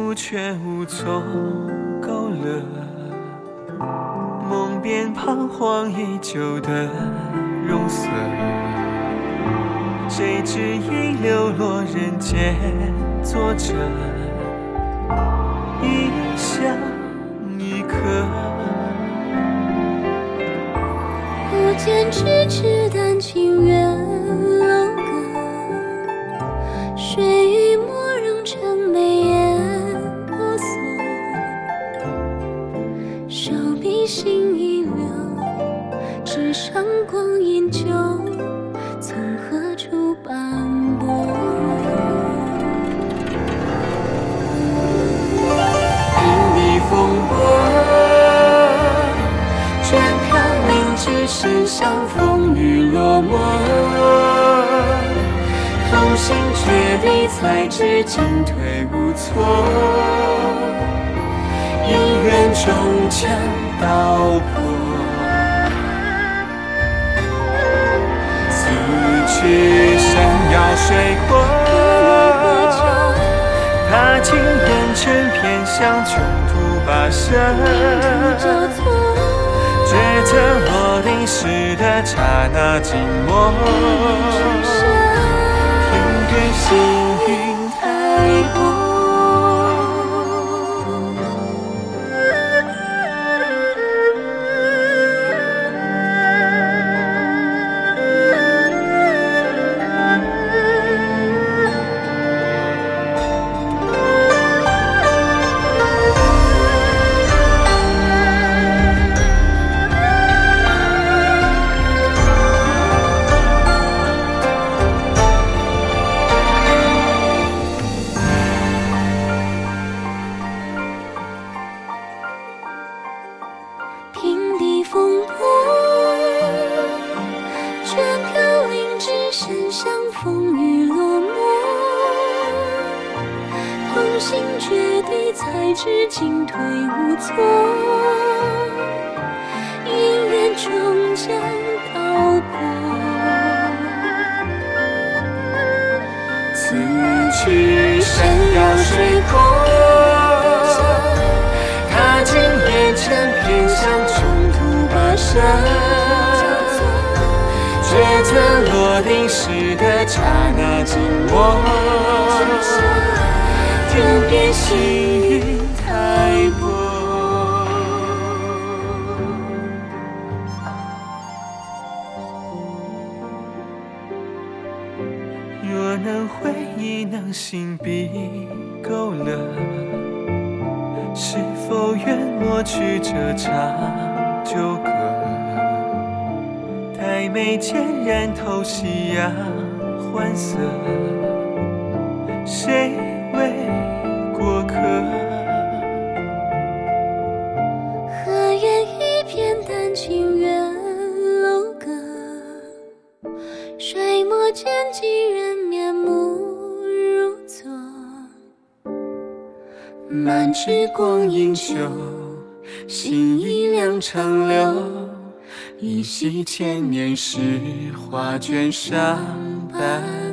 处却无从勾勒，梦边彷徨已久的容色，谁知已流落人间，作者一香一颗。 不见咫尺丹青远楼阁，水与墨融成眉眼婆娑，手笔心一流，纸上光阴旧，从何处斑驳？ 平地风波，卷飘零只身向风雨落寞。同心决堤才知进退无措，姻缘终将道破。此去山遥水阔，踏尽烟尘偏向穷途跋涉，抉择落定时的刹那静默，天边星云太薄。 平地风波，卷飘零只身向风雨落寞。同心决堤才知进退无措，姻缘终将道破。 此去山遥水阔，踏尽烟尘偏向穷途跋涉，抉择落定时的刹那静默，天边星云太薄。若能回忆，能心笔勾勒，是否愿抹去这场纠葛？黛眉间染透夕阳欢色，谁为过客？ 何言一片丹青远楼阁，水墨间几人面目如昨。 漫枝光阴旧，心已两长流，依稀千年时画卷上斑